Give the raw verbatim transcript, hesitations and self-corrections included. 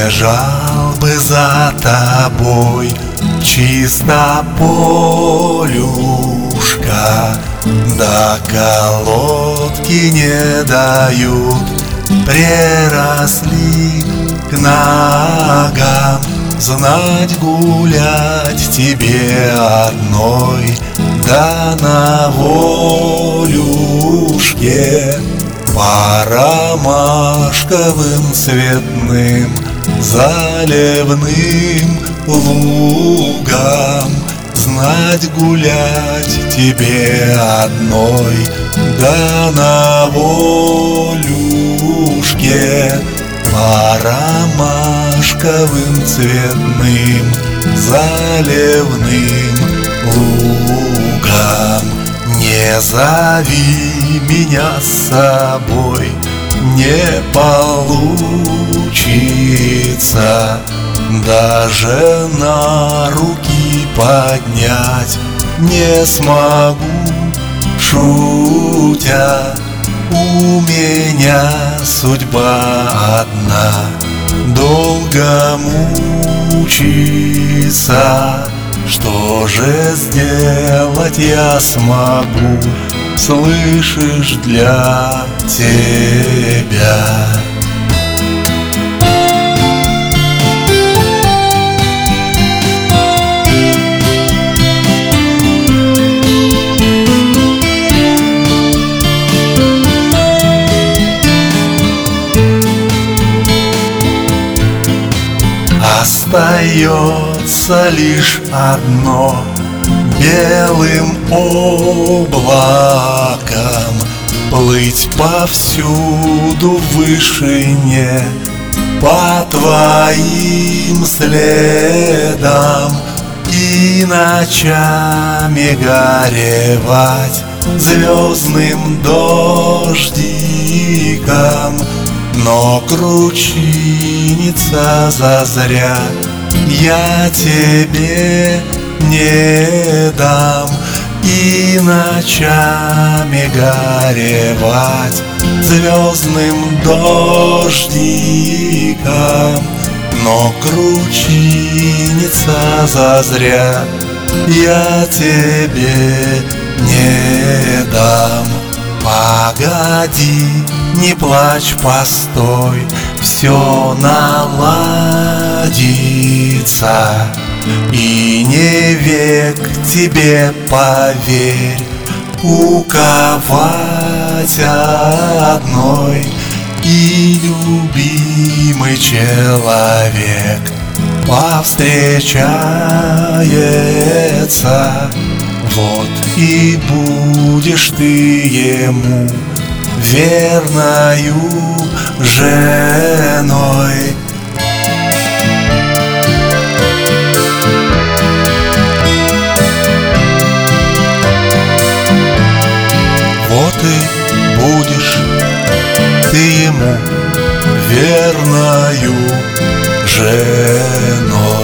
Бежал бы за тобой чисто полюшка, да колодки не дают, приросли к ногам. Знать гулять тебе одной, да на волюшке по ромашковым цветным заливным лугам. Знать гулять тебе одной, да на волюшке по ромашковым цветным заливным лугам. Не зови меня с собой, не получится даже на руки поднять не смогу, шутя. У меня судьба одна, долго мучиться. Что же сделать я смогу, слышишь, для тебя? Остается лишь одно — белым облаком плыть повсюду в вышине по твоим следам и ночами горевать звездным дождиком. Но кручиниться зазря я тебе не дам, и ночами горевать звездным дождиком. Но кручиниться зазря я тебе не дам. Погоди, не плачь, постой, все наладится, и не век тебе, поверь, куковать одной. И любимый человек повстречается, вот и будешь ты ему верною женой. Вот и будешь ты ему верною женой.